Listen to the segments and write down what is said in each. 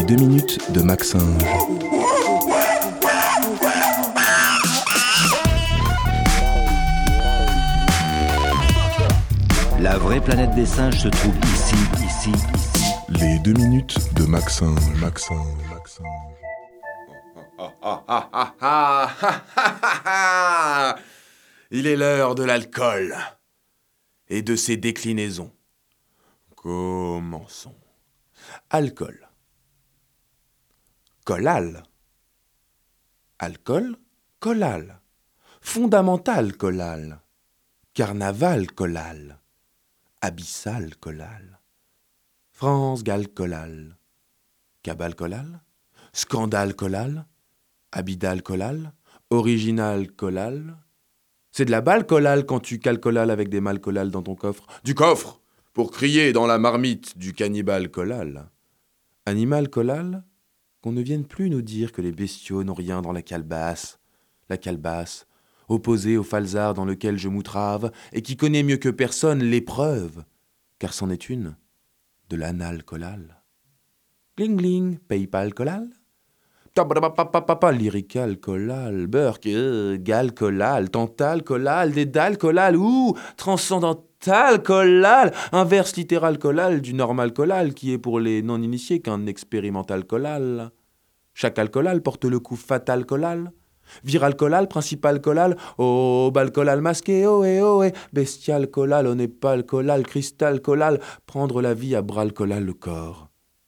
Les 2 minutes de Maxinge. La vraie planète des singes se trouve ici. Les 2 minutes de Maxinge. Il est l'heure de l'alcool et de ses déclinaisons. Commençons. Alcool. Collal. Alcool, collal. Fondamental collal. Carnaval collal. Abyssal collal. France Gall collal. Cabal collal. Scandale collal. Abidal collal. Original collal. C'est de la balle collal quand tu cales collal avec des mâles collal dans ton coffre. Du coffre pour crier dans la marmite du cannibale collal. Animal collal, qu'on ne vienne plus nous dire que les bestiaux n'ont rien dans la calebasse, opposée au falzar dans lequel je m'outrave et qui connaît mieux que personne l'épreuve, car c'en est une, de l'anal collal. Gling gling, Paypal collal. Lyrical collal, Burke, gal collal, tantal collal, dédale collal, ou transcendantal collal, inverse littéral collal du normal collal qui est pour les non-initiés qu'un expérimental collal. Chacal collal porte le coup fatal collal. Viral collal, principal collal, oh bal collal masqué, oh, bestial collal, au népal collal, cristal collal, prendre la vie à bras le collal le corps.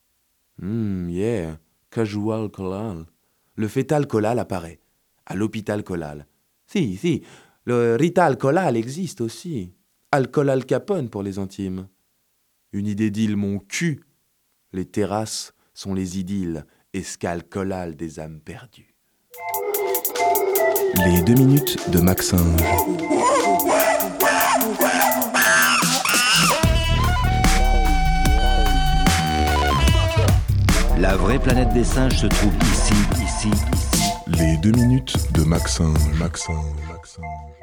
Casual collal. Le fétal collal apparaît. À l'hôpital collal. Si, le rital collal existe aussi. Alcool Al Capone pour les intimes. Une idée d'île mon cul. Les terrasses sont les idylles. Escale collal des âmes perdues. Les 2 minutes de Maxinge. La vraie planète des singes se trouve ici. Les 2 minutes de Maxinge.